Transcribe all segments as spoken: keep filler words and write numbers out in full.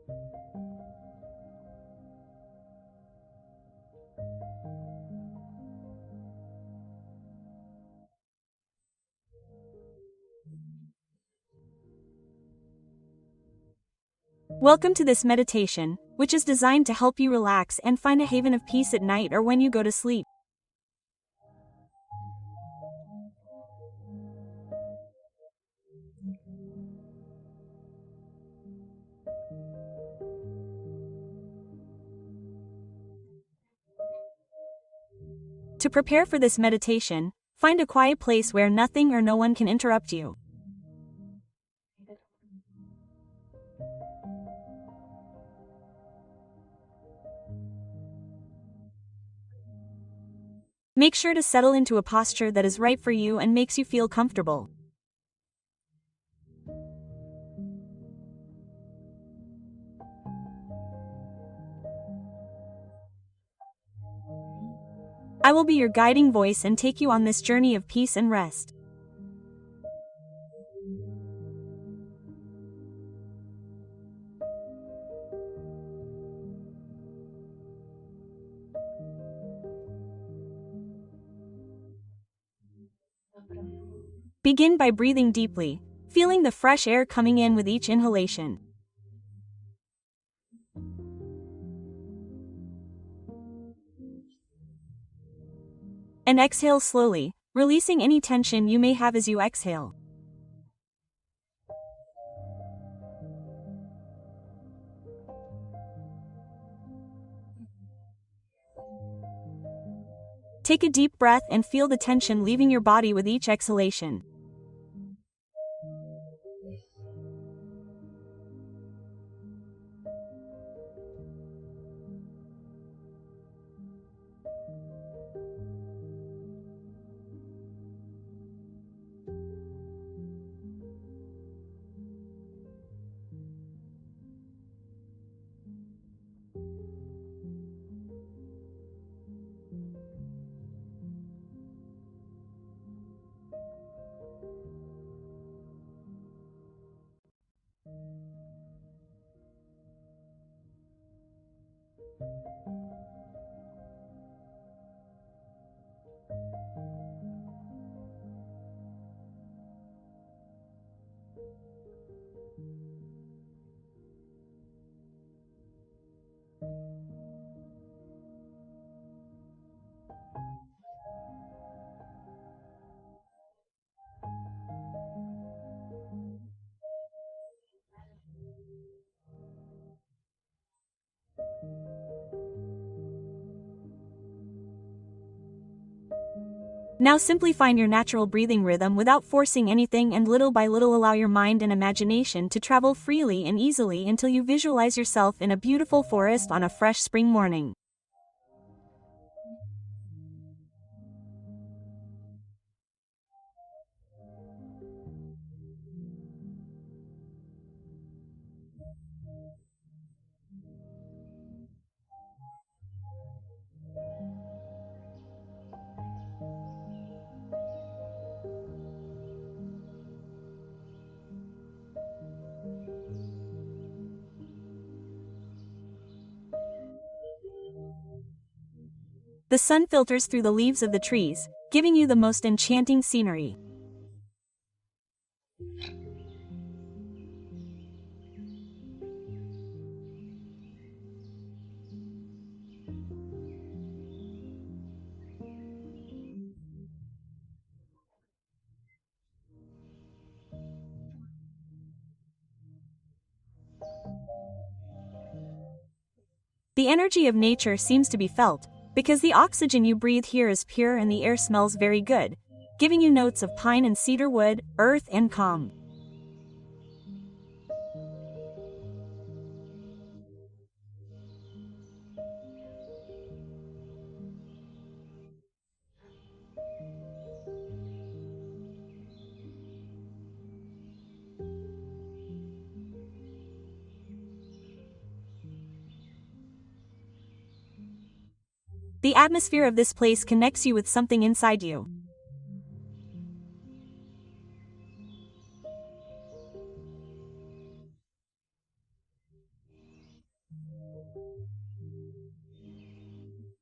Welcome to this meditation, which is designed to help you relax and find a haven of peace at night or when you go to sleep. To prepare for this meditation, find a quiet place where nothing or no one can interrupt you. Make sure to settle into a posture that is right for you and makes you feel comfortable. I will be your guiding voice and take you on this journey of peace and rest. Begin by breathing deeply, feeling the fresh air coming in with each inhalation. And exhale slowly, releasing any tension you may have as you exhale. Take a deep breath and feel the tension leaving your body with each exhalation. Now simply find your natural breathing rhythm without forcing anything, and little by little allow your mind and imagination to travel freely and easily until you visualize yourself in a beautiful forest on a fresh spring morning. The sun filters through the leaves of the trees, giving you the most enchanting scenery. The energy of nature seems to be felt, because the oxygen you breathe here is pure and the air smells very good, giving you notes of pine and cedar wood, earth and calm. The atmosphere of this place connects you with something inside you.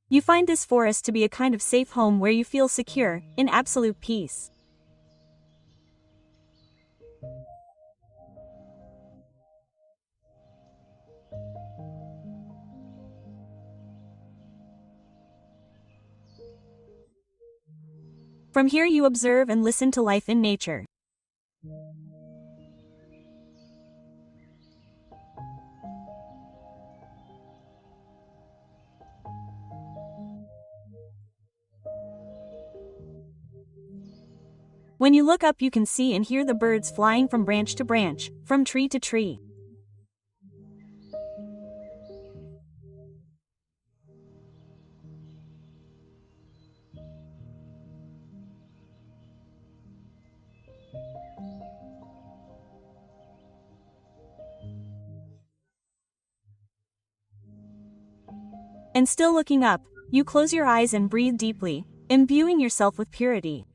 You find this forest to be a kind of safe home where you feel secure, in absolute peace. From here you observe and listen to life in nature. When you look up you can see and hear the birds flying from branch to branch, from tree to tree. And still looking up, you close your eyes and breathe deeply, imbuing yourself with purity.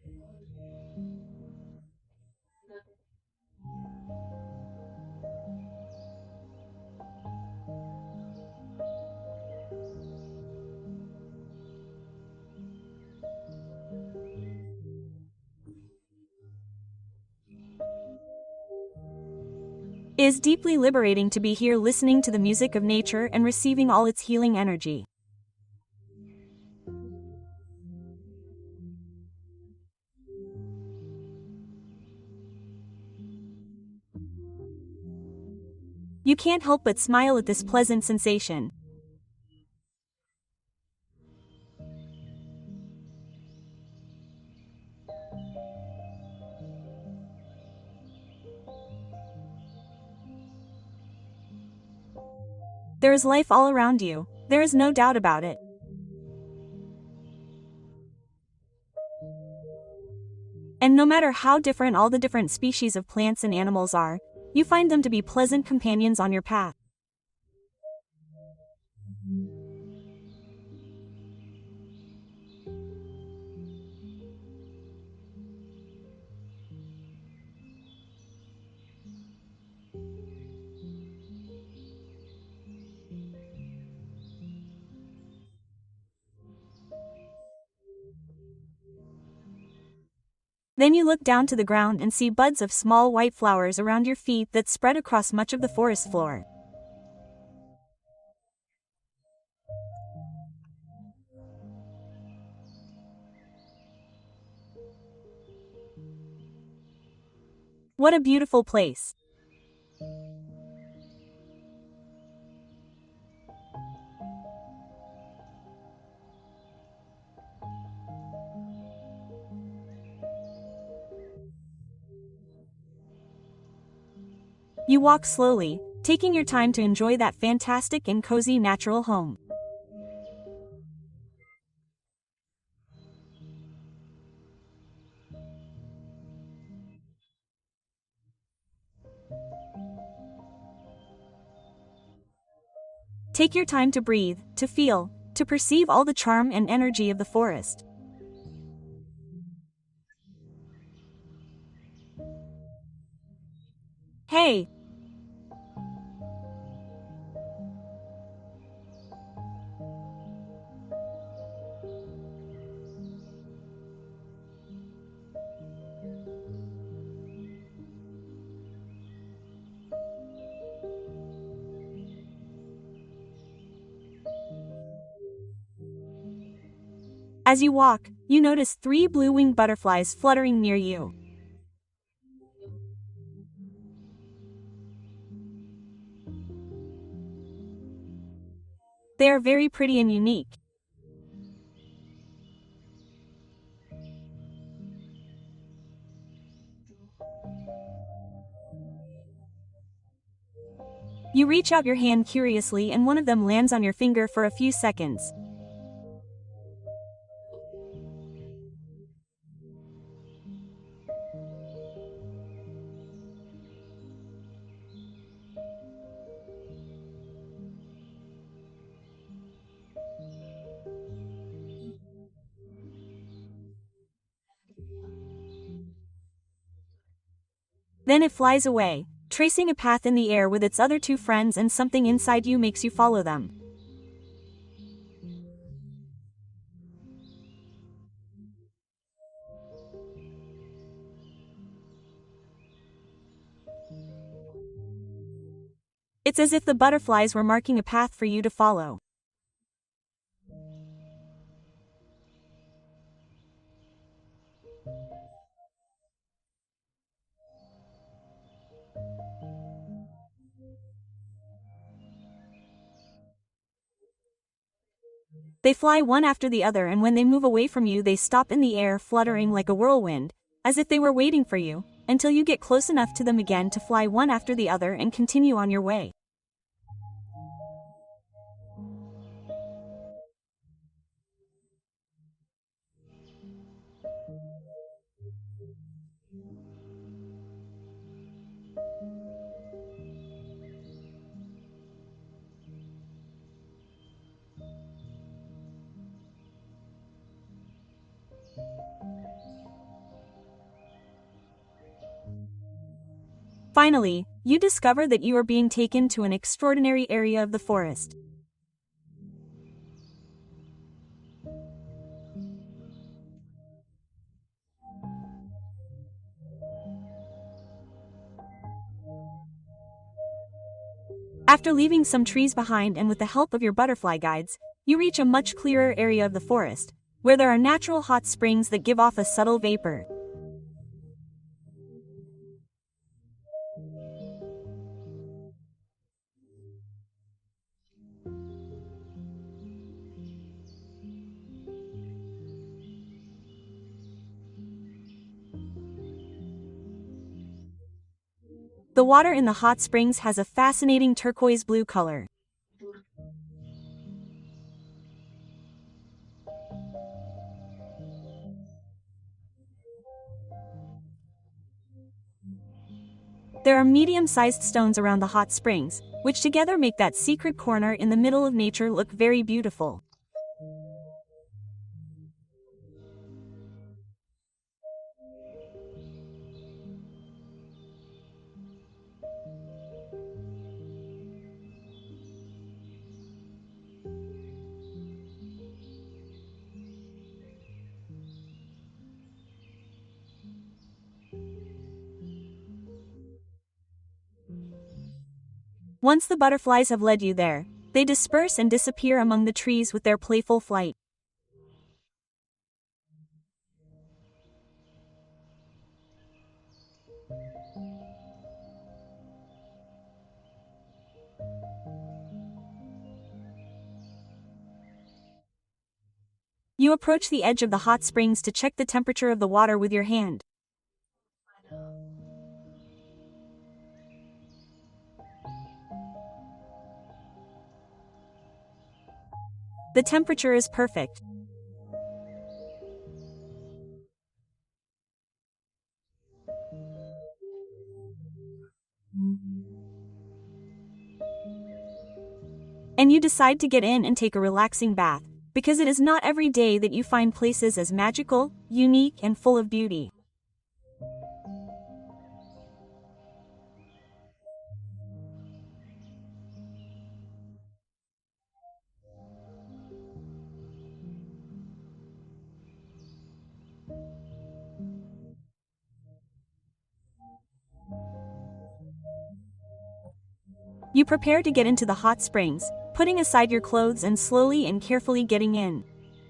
It is deeply liberating to be here listening to the music of nature and receiving all its healing energy. You can't help but smile at this pleasant sensation. There is life all around you, there is no doubt about it. And no matter how different all the different species of plants and animals are, you find them to be pleasant companions on your path. Then you look down to the ground and see buds of small white flowers around your feet that spread across much of the forest floor. What a beautiful place! You walk slowly, taking your time to enjoy that fantastic and cozy natural home. Take your time to breathe, to feel, to perceive all the charm and energy of the forest. Hey! As you walk, you notice three blue-winged butterflies fluttering near you. They are very pretty and unique. You reach out your hand curiously and one of them lands on your finger for a few seconds. Then it flies away, tracing a path in the air with its other two friends, and something inside you makes you follow them. It's as if the butterflies were marking a path for you to follow. They fly one after the other, and when they move away from you they stop in the air, fluttering like a whirlwind, as if they were waiting for you, until you get close enough to them again to fly one after the other and continue on your way. Finally, you discover that you are being taken to an extraordinary area of the forest. After leaving some trees behind and with the help of your butterfly guides, you reach a much clearer area of the forest, where there are natural hot springs that give off a subtle vapor. The water in the hot springs has a fascinating turquoise blue color. There are medium-sized stones around the hot springs, which together make that secret corner in the middle of nature look very beautiful. Once the butterflies have led you there, they disperse and disappear among the trees with their playful flight. You approach the edge of the hot springs to check the temperature of the water with your hand. The temperature is perfect. And you decide to get in and take a relaxing bath, because it is not every day that you find places as magical, unique, and full of beauty. You prepare to get into the hot springs, putting aside your clothes and slowly and carefully getting in.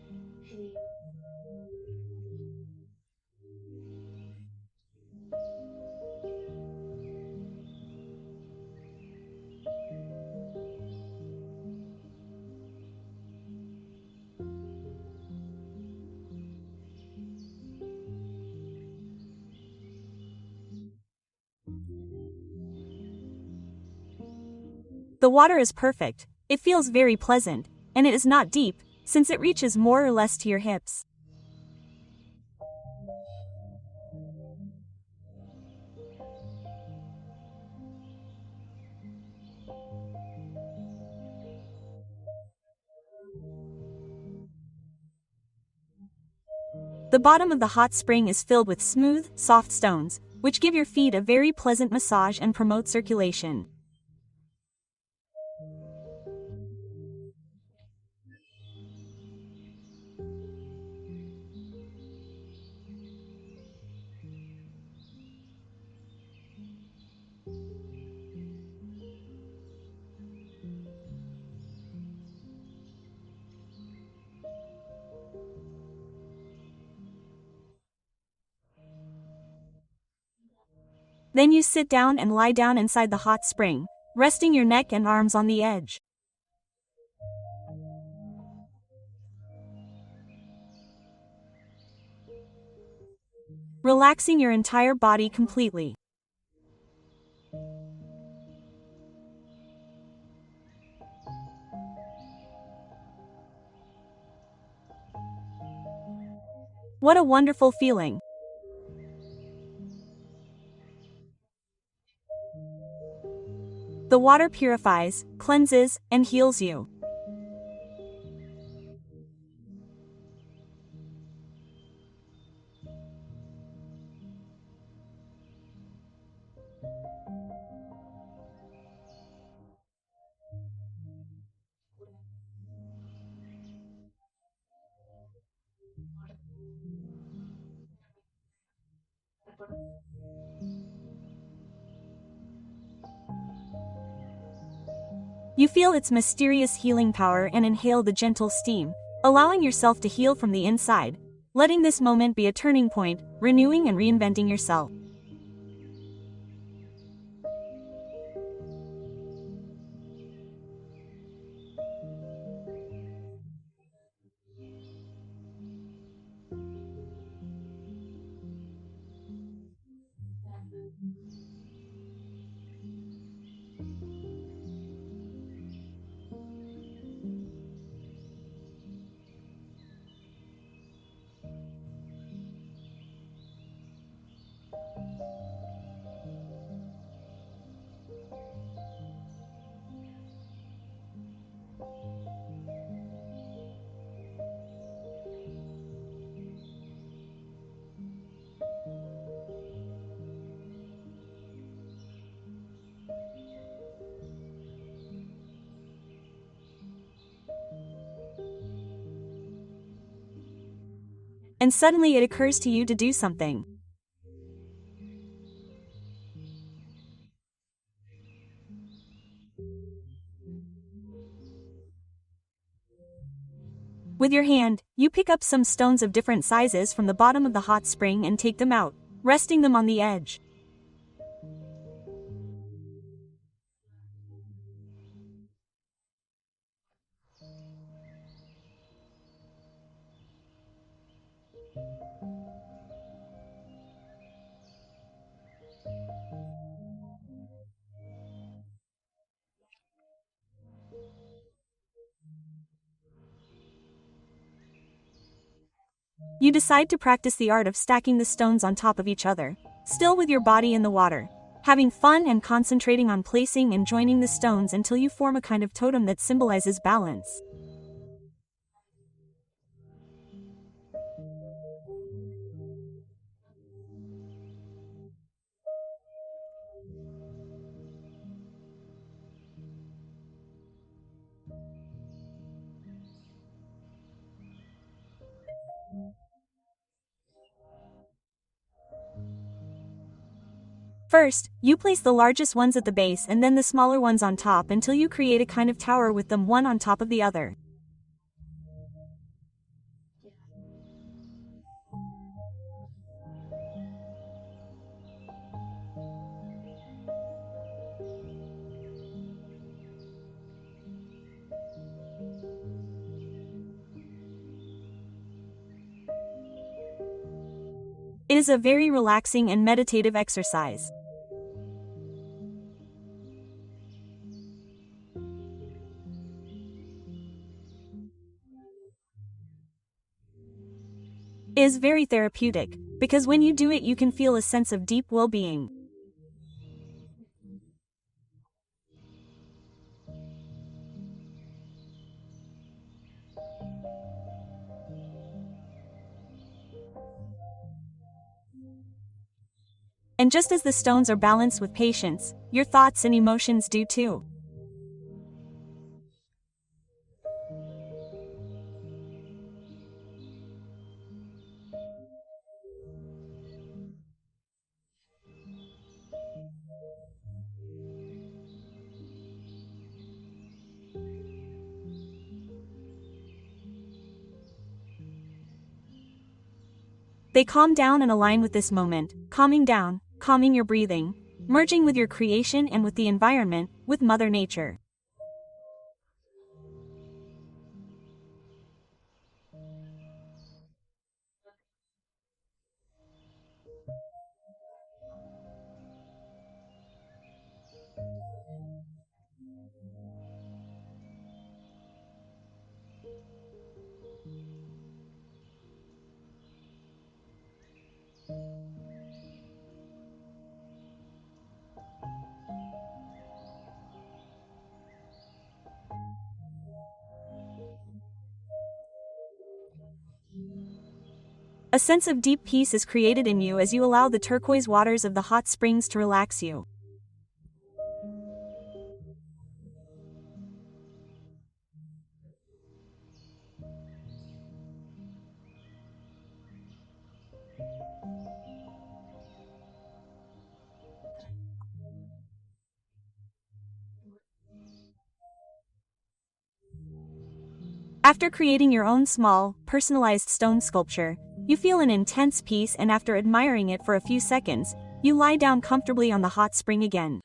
The water is perfect, it feels very pleasant, and it is not deep, since it reaches more or less to your hips. The bottom of the hot spring is filled with smooth, soft stones, which give your feet a very pleasant massage and promote circulation. Then you sit down and lie down inside the hot spring, resting your neck and arms on the edge. Relaxing your entire body completely. What a wonderful feeling! The water purifies, cleanses, and heals you. You feel its mysterious healing power and inhale the gentle steam, allowing yourself to heal from the inside, letting this moment be a turning point, renewing and reinventing yourself. And suddenly it occurs to you to do something. With your hand, you pick up some stones of different sizes from the bottom of the hot spring and take them out, resting them on the edge. You decide to practice the art of stacking the stones on top of each other, still with your body in the water, having fun and concentrating on placing and joining the stones until you form a kind of totem that symbolizes balance. First, you place the largest ones at the base and then the smaller ones on top until you create a kind of tower with them one on top of the other. It is a very relaxing and meditative exercise. It is very therapeutic, because when you do it you can feel a sense of deep well-being. And just as the stones are balanced with patience, your thoughts and emotions do too. They calm down and align with this moment, calming down, calming your breathing, merging with your creation and with the environment, with Mother Nature. A sense of deep peace is created in you as you allow the turquoise waters of the hot springs to relax you. After creating your own small, personalized stone sculpture, you feel an intense peace, and after admiring it for a few seconds, you lie down comfortably on the hot spring again.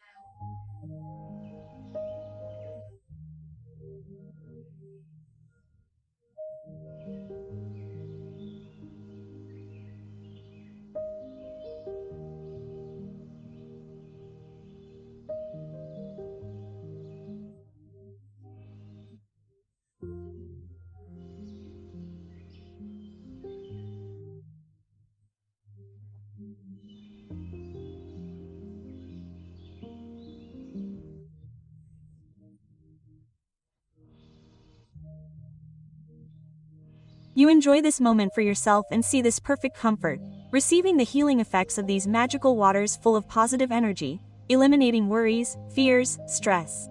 You enjoy this moment for yourself and see this perfect comfort, receiving the healing effects of these magical waters full of positive energy, eliminating worries, fears, stress.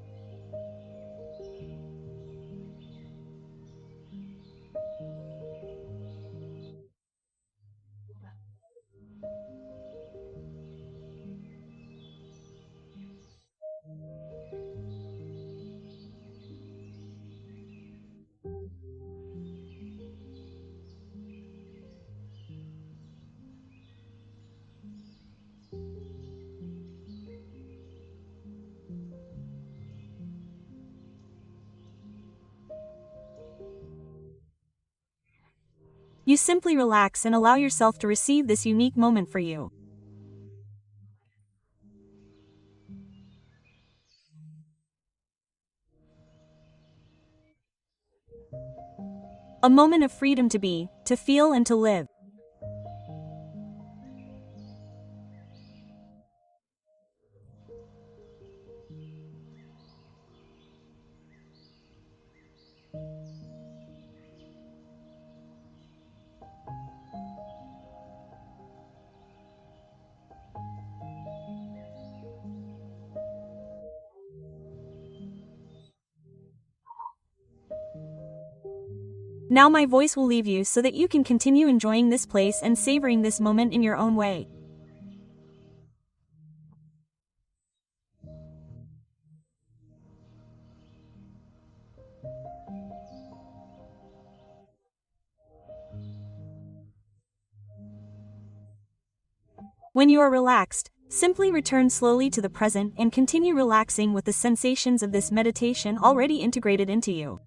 You simply relax and allow yourself to receive this unique moment for you. A moment of freedom to be, to feel and to live. Now my voice will leave you so that you can continue enjoying this place and savoring this moment in your own way. When you are relaxed, simply return slowly to the present and continue relaxing with the sensations of this meditation already integrated into you.